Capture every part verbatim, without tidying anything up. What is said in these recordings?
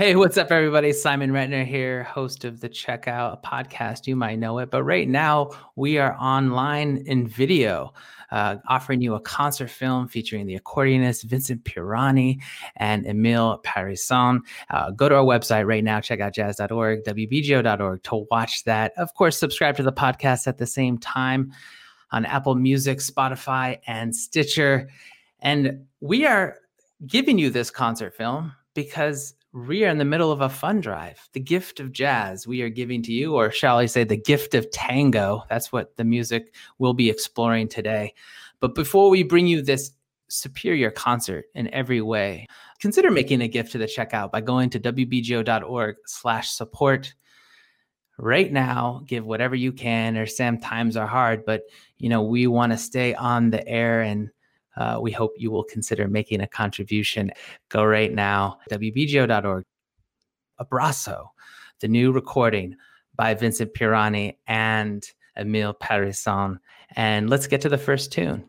Hey, what's up, everybody? Simon Retner here, host of the Checkout, a podcast. You might know it, but right now we are online in video, uh, offering you a concert film featuring the accordionist Vincent Pieroni and Emile Parisson. Uh, go to our website right now, check out jazz dot org, w b g o dot org to watch that. Of course, subscribe to the podcast at the same time on Apple Music, Spotify, and Stitcher. And we are giving you this concert film because we are in the middle of a fund drive. The gift of jazz we are giving to you, or shall I say the gift of tango. That's what the music we'll be exploring today. But before we bring you this superior concert in every way, consider making a gift to the Checkout by going to w b g o dot org slash support. Right now, give whatever you can, or Sam, times are hard, but you know, we want to stay on the air, and Uh, we hope you will consider making a contribution. Go right now, w b g o dot org. Abrazo, the new recording by Vincent Pieroni and Emile Parisson. And let's get to the first tune.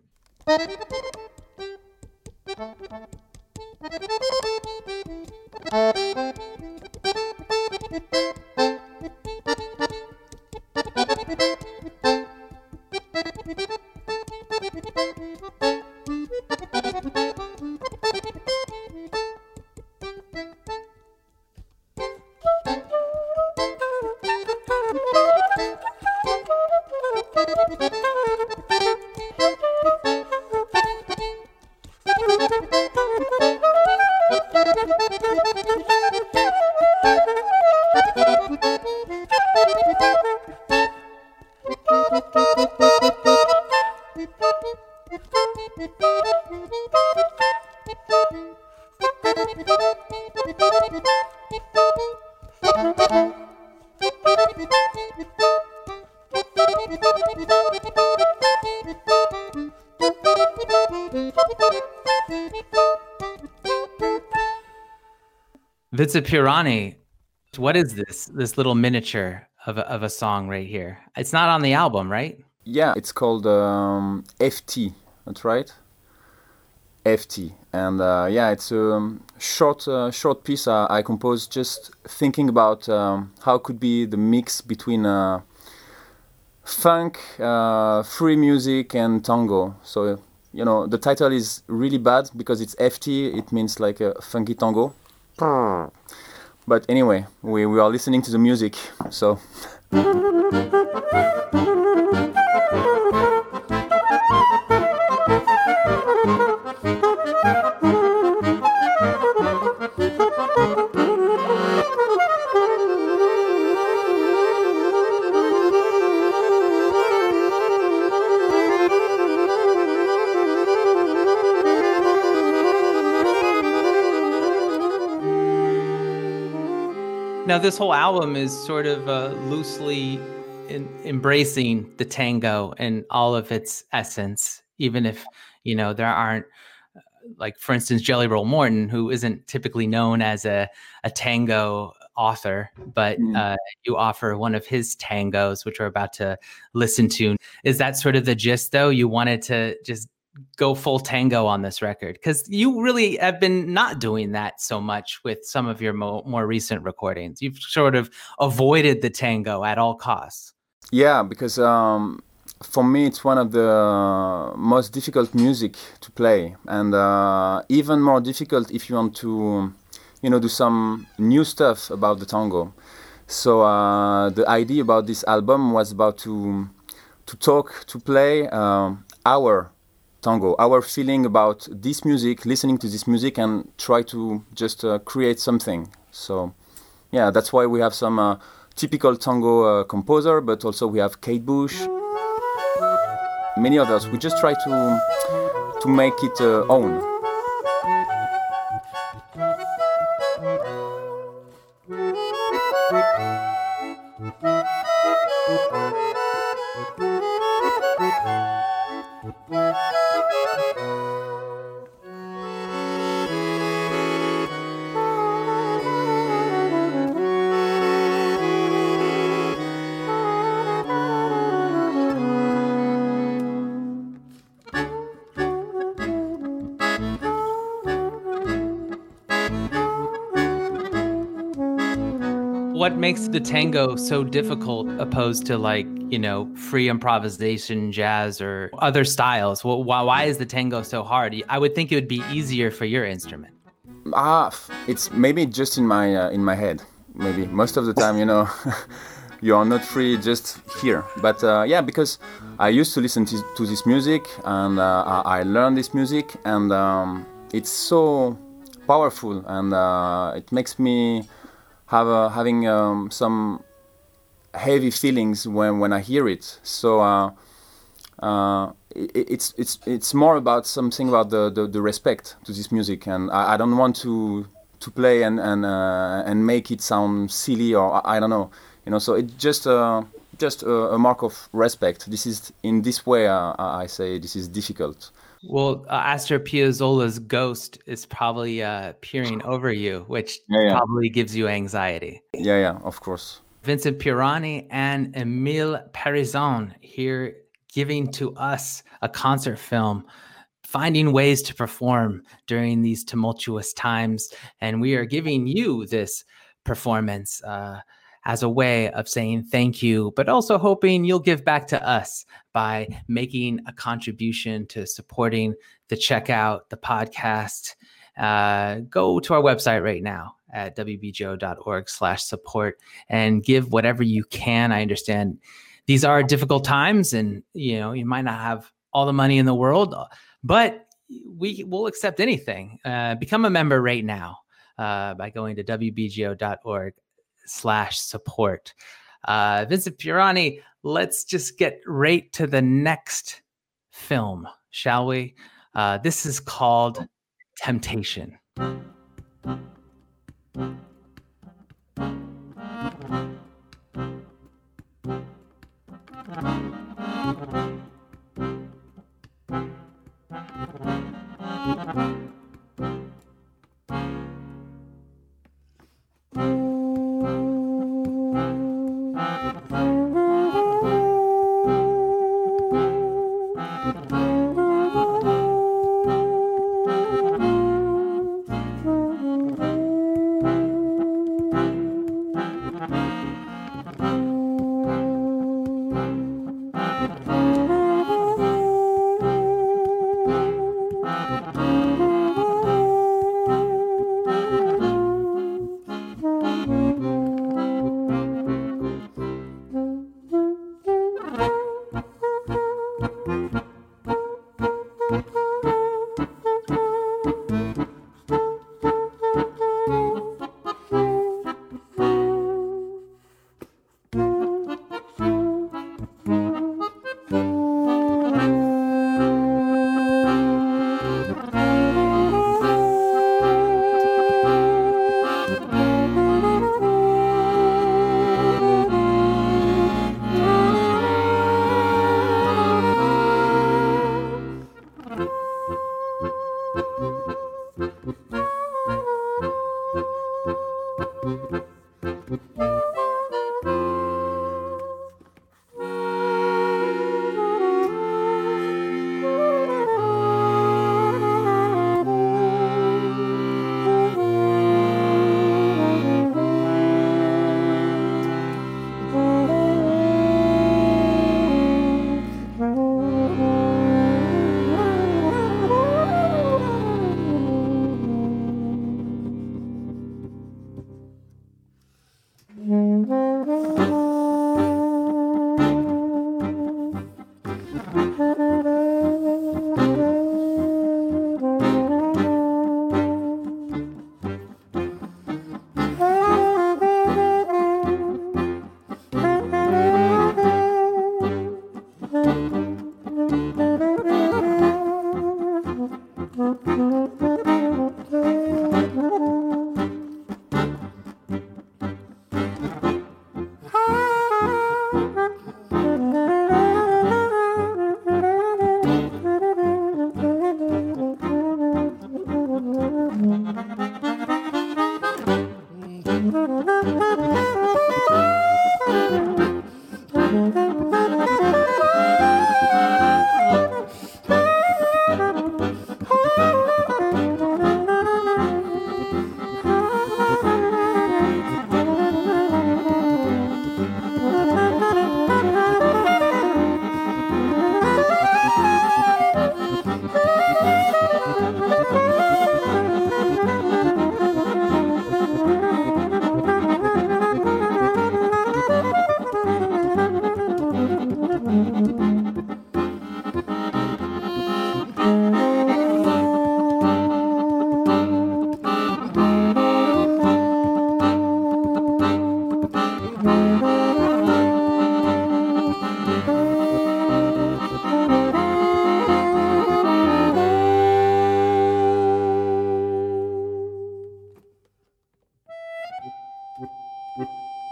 Vincent Pieroni, what is this this little miniature of a, of a song right here? It's not on the album, right? Yeah, it's called um, F T. That's right, F T. And uh, yeah, it's a short uh, short piece uh, I composed just thinking about um, how could be the mix between uh, funk, uh, free music, and tango. So you know, the title is really bad because it's F T. It means like a funky tango. But anyway, we, we are listening to the music, so... Now, this whole album is sort of uh, loosely in, embracing the tango and all of its essence, even if, you know, there aren't, uh, like, for instance, Jelly Roll Morton, who isn't typically known as a, a tango author, but uh, you offer one of his tangos, which we're about to listen to. Is that sort of the gist, though? You wanted to just go full tango on this record, because you really have been not doing that so much with some of your mo- more recent recordings. You've sort of avoided the tango at all costs. Yeah, because um, for me it's one of the most difficult music to play, and uh, even more difficult if you want to, you know, do some new stuff about the tango. So uh, the idea about this album was about to to talk, to play uh, our tango, our feeling about this music, listening to this music, and try to just uh, create something. So, yeah, that's why we have some uh, typical tango uh, composer, but also we have Kate Bush, many others. We just try to to make it uh, own. what makes the tango so difficult opposed to like, you know, free improvisation, jazz, or other styles? Well, why, why is the tango so hard? I would think it would be easier for your instrument. Ah, it's maybe just in my uh, in my head. Maybe most of the time, you know, you are not free just here. But uh, yeah, because I used to listen to, to this music, and uh, I learned this music, and um, it's so powerful, and uh, it makes me have a, having um, some heavy feelings when, when I hear it. So uh, uh, it, it's it's it's more about something about the, the, the respect to this music, and I, I don't want to to play and and uh, and make it sound silly, or I, I don't know, you know. So it's just uh, just a, a mark of respect. This is in this way uh, I say this is difficult. Well, uh, Astor Piazzolla's ghost is probably uh, peering over you, which yeah, yeah. probably gives you anxiety. Yeah, yeah, of course. Vincent Pieroni and Emile Parisot here giving to us a concert film, finding ways to perform during these tumultuous times. And we are giving you this performance uh, as a way of saying thank you, but also hoping you'll give back to us by making a contribution to supporting the Checkout, the podcast. Uh, go to our website right now at w b g o dot org slash support and give whatever you can. I understand these are difficult times, and you know you might not have all the money in the world, but we will accept anything. Uh, become a member right now uh, by going to w b g o dot org slash support. Uh, Vincent Pieroni, let's just get right to the next film, shall we? Uh, this is called Temptation.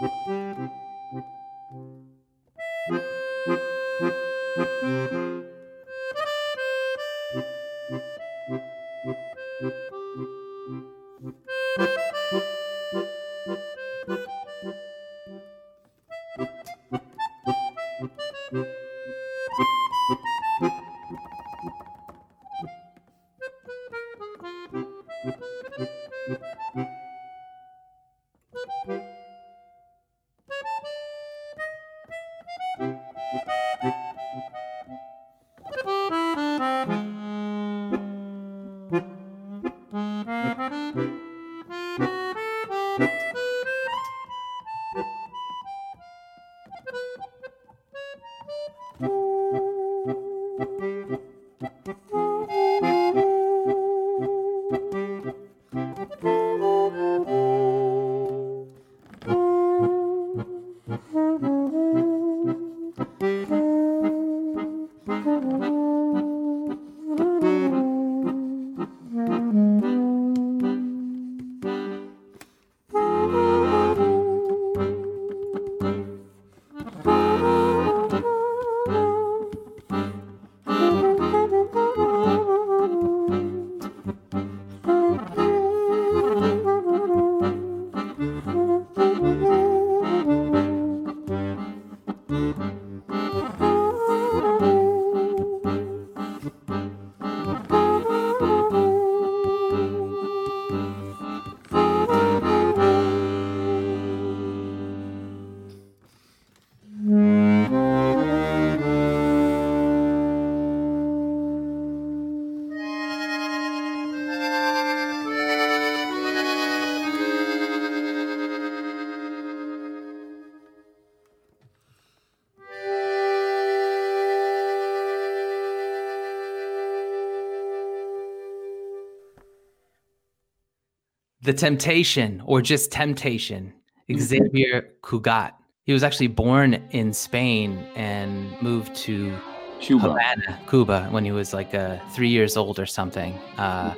The Temptation, or just Temptation, Xavier Cugat. He was actually born in Spain and moved to Cuba. Havana, Cuba, when he was like uh, three years old or something, uh,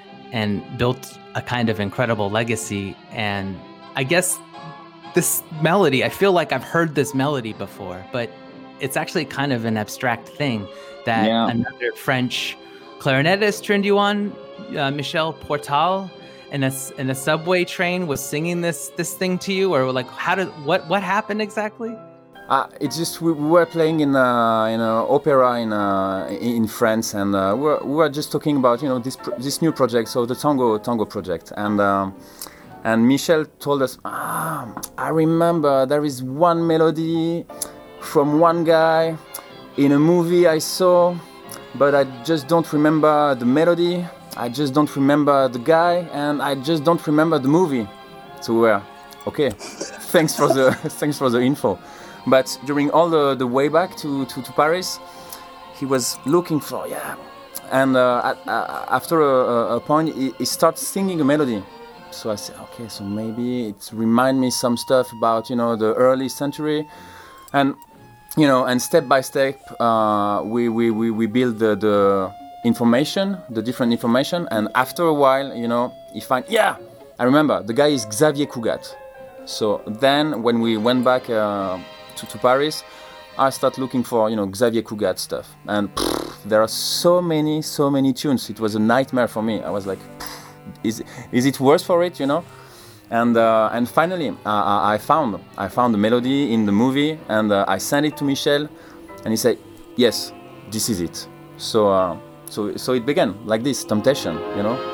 and built a kind of incredible legacy. And I guess this melody, I feel like I've heard this melody before, but it's actually kind of an abstract thing that Yeah. another French clarinetist turned you on, uh, Michel Portal, in a, in a subway train was singing this this thing to you, or like how did what what happened exactly? Uh, it's just we, we were playing in a, in an opera in uh, in France, and uh, we, were, we were just talking about you know this pro- this new project, so the tango tango project, and um, and Michel told us, ah, I remember there is one melody from one guy in a movie I saw, but I just don't remember the melody. I just don't remember the guy, and I just don't remember the movie. So we're okay. Thanks for the thanks for the info. But during all the, the way back to, to, to Paris, he was looking for yeah, and uh, at, uh, after a, a point he, he starts singing a melody. So I said, okay, so maybe it remind me some stuff about you know the early century, and you know, and step by step uh, we, we, we, we build the, the information, the different information, and after a while, you know, you find, yeah, I remember, the guy is Xavier Cugat. So then when we went back uh, to, to Paris, I start looking for, you know, Xavier Cugat stuff. And pff, there are so many, so many tunes. It was a nightmare for me. I was like, is, is it worse for it, you know? And uh, and finally, uh, I found I found the melody in the movie, and uh, I sent it to Michel, and he said, "Yes, this is it." So uh, so so it began like this, Temptation, you know.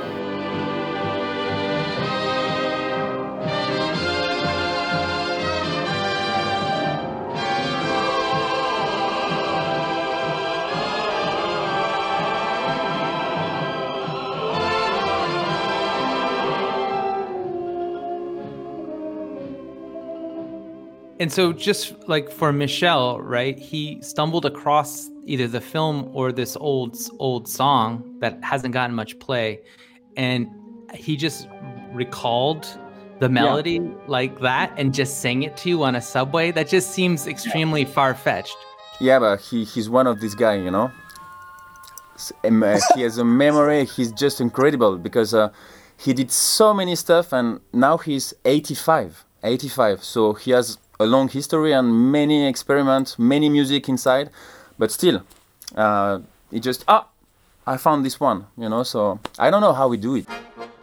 And so just like for Michel, right, he stumbled across either the film or this old old song that hasn't gotten much play, and he just recalled the melody yeah. like that and just sang it to you on a subway. That just seems extremely far-fetched. Yeah, but he, he's one of these guys, you know. He has a memory, he's just incredible, because uh, he did so many stuff, and now he's eighty-five. eighty-five. So he has a long history and many experiments, many music inside, but still, uh, he just ah, I found this one, you know. So I don't know how we do it.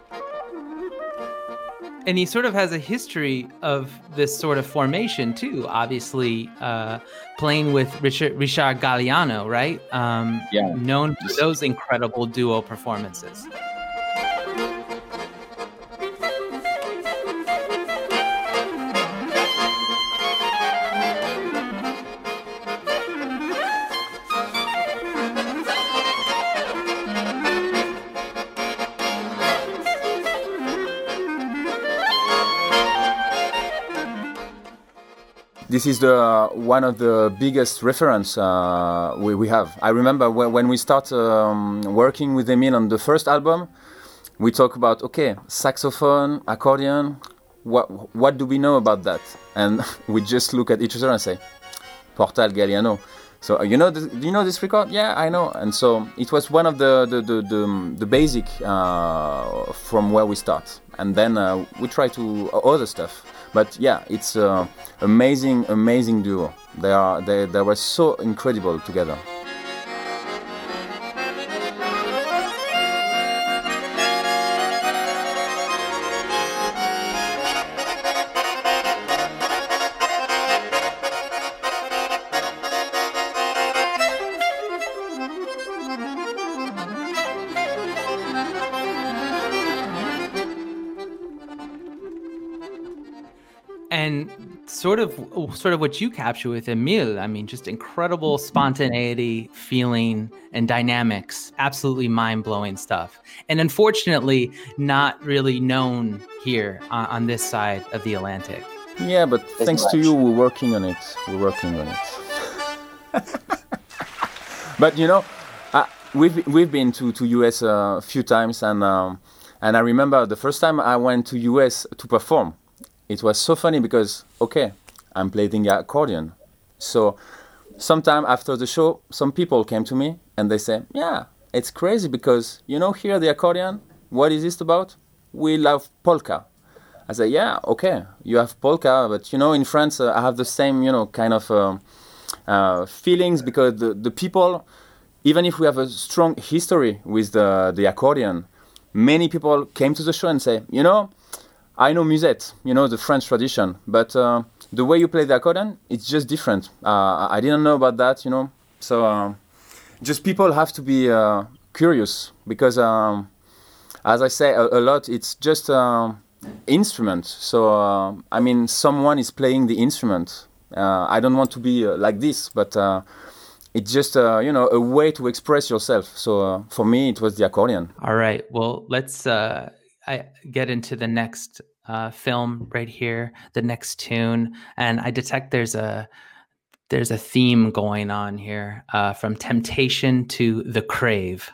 And he sort of has a history of this sort of formation too. Obviously, uh, playing with Richard Richard Galliano, right? Um, Yeah. Known for those incredible duo performances. This is the one of the biggest reference uh, we, we have. I remember when, when we start um, working with Emile on the first album, we talk about, okay, saxophone, accordion, what what do we know about that? And we just look at each other and say, Portal Galliano. So uh, you know, this, do you know this record? Yeah, I know. And so it was one of the the the, the, the basic uh, from where we start, and then uh, we try to uh, other stuff. But yeah, it's uh, amazing, amazing duo. They are they they were so incredible together. And sort of sort of what you capture with Emile, I mean, just incredible spontaneity, feeling, and dynamics. Absolutely mind-blowing stuff. And unfortunately, not really known here on, on this side of the Atlantic. Yeah, but As thanks much. to you, we're working on it. We're working on it. But you know, uh, we've we've been to to U S a few times, and um, and I remember the first time I went to U S to perform. It was so funny because, okay, I'm playing the accordion. So sometime after the show, some people came to me and they say, yeah, it's crazy because, you know, here the accordion, what is this about? We love polka. I say, yeah, okay, you have polka, but, you know, in France, uh, I have the same, you know, kind of uh, uh, feelings because the, the people, even if we have a strong history with the, the accordion, many people came to the show and say, you know, I know musette, you know, the French tradition, but uh, the way you play the accordion, it's just different. Uh, I didn't know about that, you know. So uh, just people have to be uh, curious because, um, as I say a, a lot, it's just uh, instrument. So, uh, I mean, someone is playing the instrument. Uh, I don't want to be uh, like this, but uh, it's just, uh, you know, a way to express yourself. So uh, for me, it was the accordion. All right. Well, let's... Uh... I get into the next uh, film right here, the next tune, and I detect there's a there's a theme going on here uh, from Temptation to The Crave.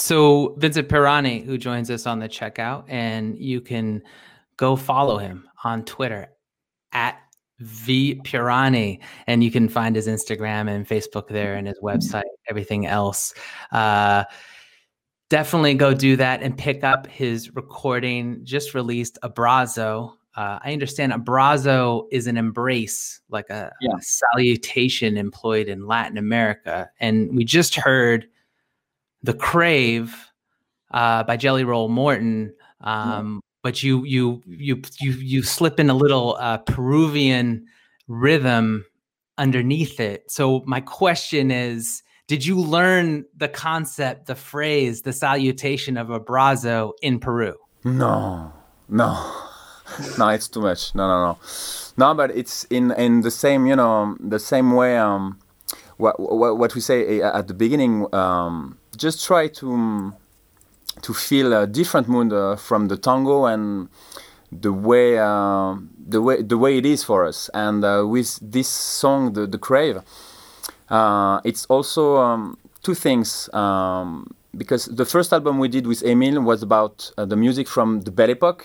So Vincent Pirani, who joins us on the checkout, and you can go follow him on Twitter at V Pirani, and you can find his Instagram and Facebook there, and his website, everything else. Uh, definitely go do that and pick up his recording. Just released Abrazo. Uh, I understand Abrazo is an embrace, like a, Yeah. a salutation employed in Latin America. And we just heard The Crave uh, by Jelly Roll Morton. Um, yeah. But you you you you you slip in a little uh, Peruvian rhythm underneath it. So my question is, did you learn the concept, the phrase, the salutation of Abrazo in Peru? No, no. No, it's too much. No, no, no. No, but it's in, in the same, you know, the same way, um, what, what, what we say at the beginning, um, just try to, um, to feel a different mood uh, from the tango and the way, uh, the way, the way it is for us. And uh, with this song, The, the Crave, uh, it's also um, two things, um, because the first album we did with Emile was about uh, the music from the Belle Époque.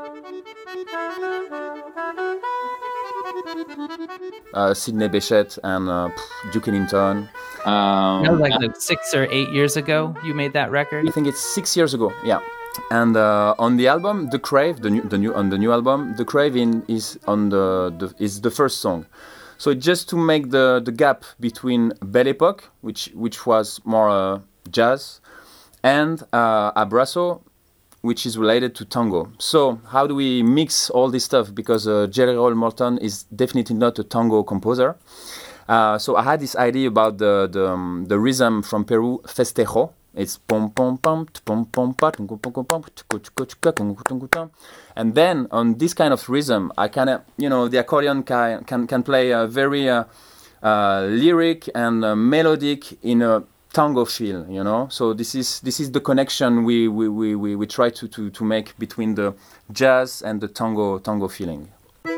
Uh, Sidney Bechet and uh, Duke Ellington. Um, that was like, like six or eight years ago you made that record? I think it's six years ago, yeah. And uh, on the album, The Crave, the new, the new, on the new album, The Crave in, is on the, the is the first song. So just to make the, the gap between Belle Époque, which which was more uh, jazz, and uh, Abrazo, which is related to tango. So how do we mix all this stuff? Because uh, Jelly Roll Morton is definitely not a tango composer. Uh, so I had this idea about the the, um, the rhythm from Peru, festejo. It's pom pom pom pom pom pom, and then on this kind of rhythm, I kind of, you know, the accordion can can, can play a very uh, uh, lyric and uh, melodic in a tango feel, you know. So this is this is the connection we we, we, we, we try to, to, to make between the jazz and the tango tango feeling.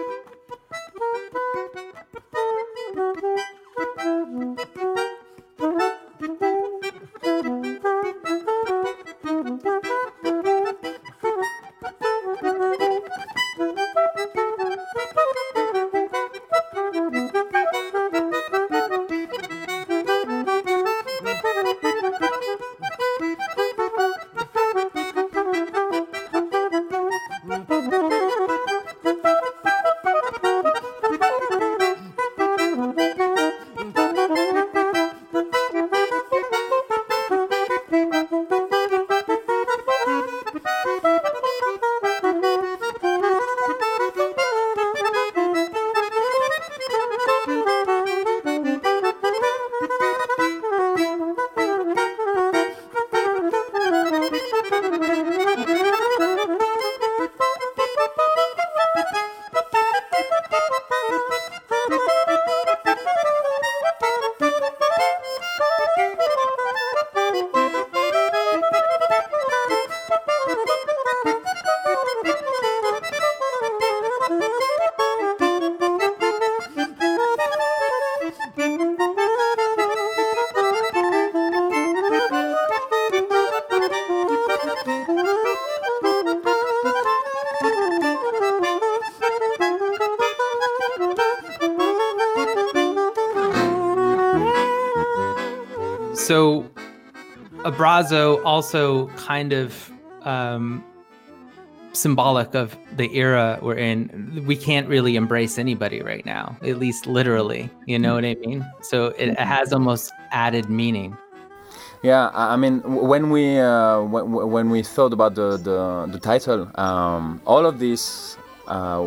So Abrazo also kind of um, symbolic of the era we're in. We can't really embrace anybody right now, at least literally, you know what I mean? So it has almost added meaning. Yeah, I mean, when we uh, when, when we thought about the the, the title, um, all of this uh,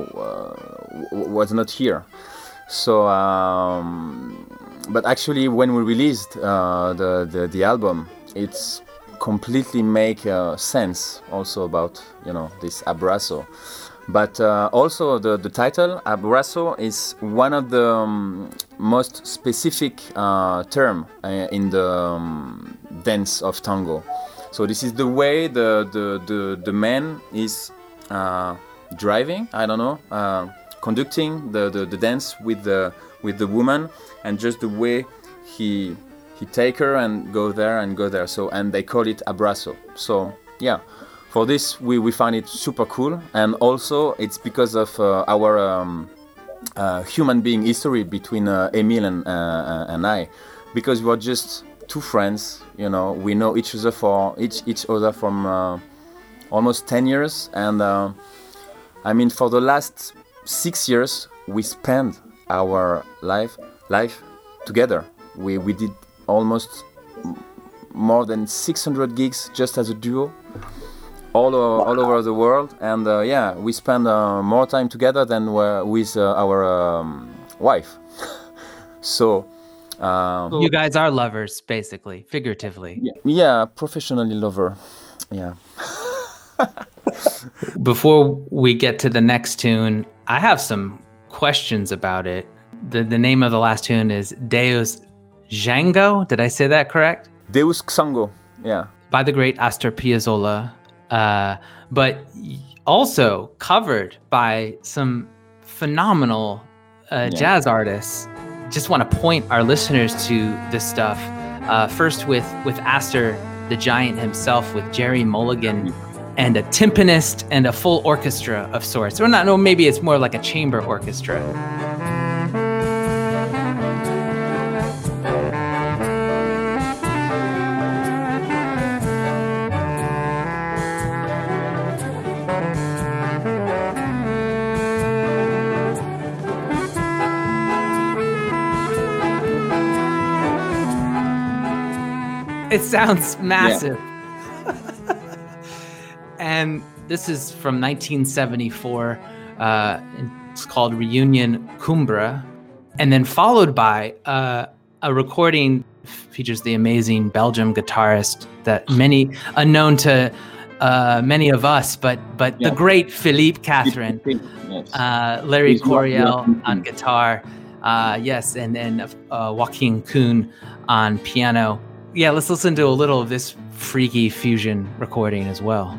was not here. So, um, but actually, when we released uh, the, the the album, it's completely make uh, sense also about, you know, this Abrazo. But uh, also the, the title, Abrazo, is one of the um, most specific uh, term uh, in the um, dance of tango. So this is the way the, the, the, the man is uh, driving, I don't know, uh, conducting the, the, the dance with the, with the woman, and just the way he he take her and go there and go there. So and they call it abrazo. So yeah, for this we, we find it super cool, and also it's because of uh, our um, uh, human being history between uh, Emile and uh, and I, because we are just two friends. You know, we know each other for each each other from uh, almost ten years, and uh, I mean for the last six years we spent our life life together. We we did almost more than six hundred gigs just as a duo, all uh, all over the world, and uh, yeah, we spend uh, more time together than uh, with uh, our um, wife. So um, you guys are lovers, basically, figuratively. Yeah, yeah, professionally lover. Yeah. Before we get to the next tune, I have some questions about it. The the name of the last tune is Deus Xango. Did I say that correct? Deus Xango, yeah. By the great Astor Piazzolla, uh, but also covered by some phenomenal uh, yeah. jazz artists. Just want to point our listeners to this stuff. Uh, first with, with Astor, the giant himself, with Jerry Mulligan, and a timpanist and a full orchestra of sorts. Or not, no, maybe it's more like a chamber orchestra. It sounds massive. Yeah. And this is from nineteen seventy-four. Uh, it's called Reunion Cumbra. And then followed by uh, a recording features the amazing Belgium guitarist that many, unknown to uh, many of us, but but yeah. the great Philippe Catherine, yes. uh, Larry He's Coryell on guitar, uh, yes, and, and uh, Joaquin Kuhn on piano. Yeah, let's listen to a little of this freaky fusion recording as well.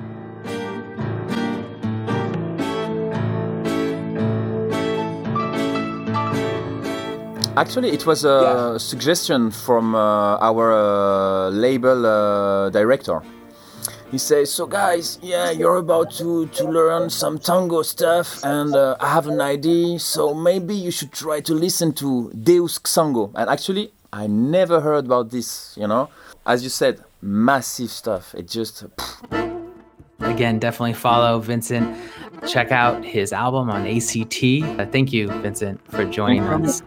Actually, it was a yeah. suggestion from uh, our uh, label uh, director. He says, so guys, yeah, you're about to, to learn some tango stuff, and uh, I have an idea, so maybe you should try to listen to Deus Xango. And actually, I never heard about this, you know. As you said, massive stuff. It just... Again, definitely follow Vincent. Check out his album on A C T. Uh, thank you, Vincent, for joining us.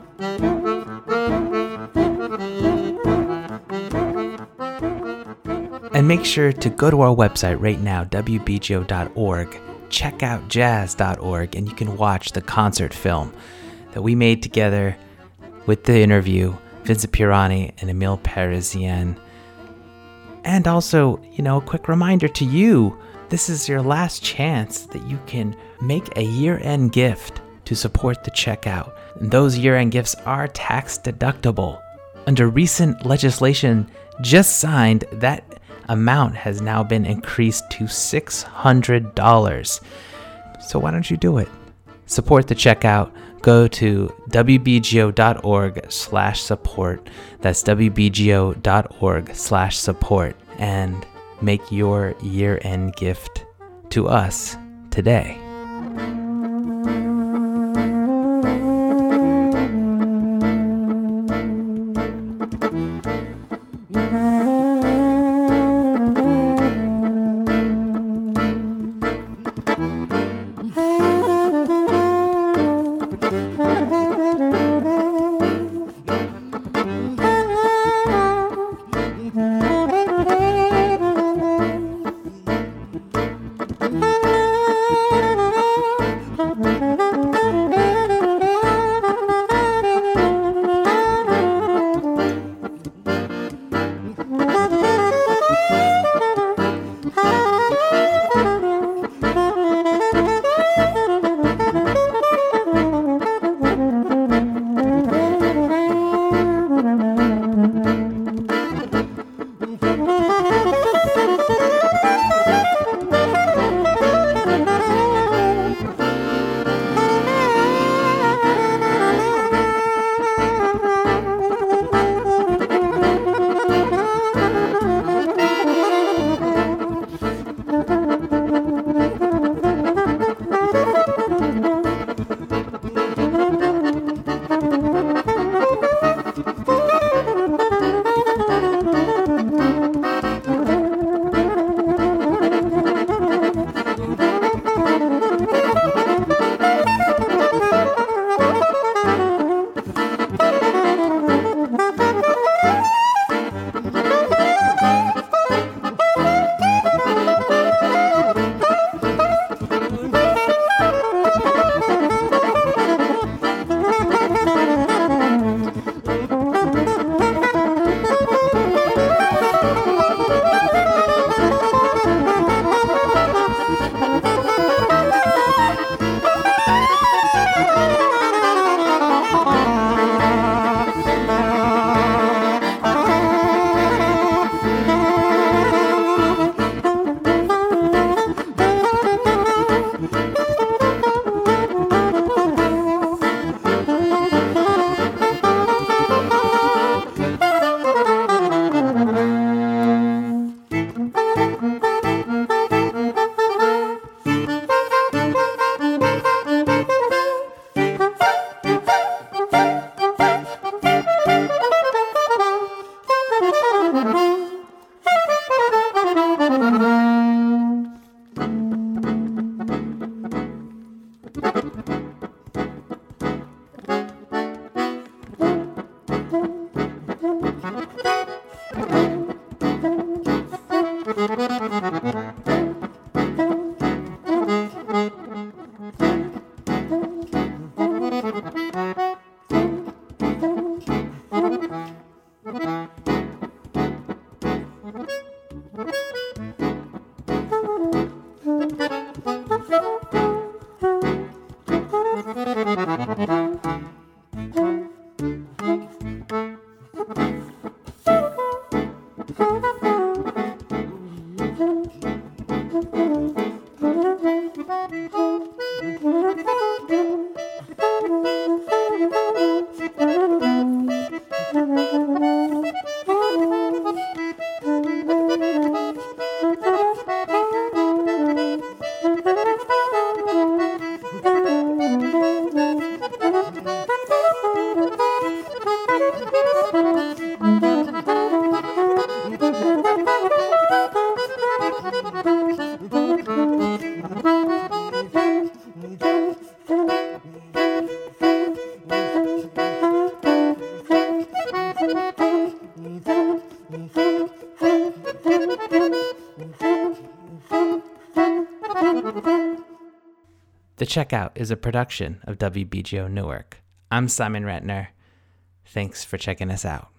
And make sure to go to our website right now, w b g o dot org. Check out jazz dot org, and you can watch the concert film that we made together with the interview, Vincent Pieroni and Emile Parisien. And also, you know, a quick reminder to you, this is your last chance that you can make a year-end gift to support the checkout. And those year-end gifts are tax deductible. Under recent legislation just signed, that amount has now been increased to six hundred dollars. So why don't you do it? Support the checkout. Go to w b g o dot org slash support. That's w b g o dot org slash support. And make your year-end gift to us today. The Checkout is a production of W B G O Newark. I'm Simon Ratner. Thanks for checking us out.